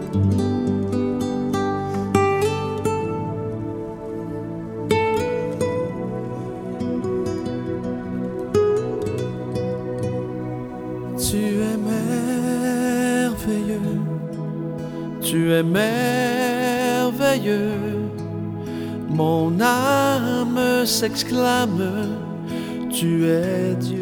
Tu es merveilleux, tu es merveilleux. Mon âme s'exclame, tu es Dieu.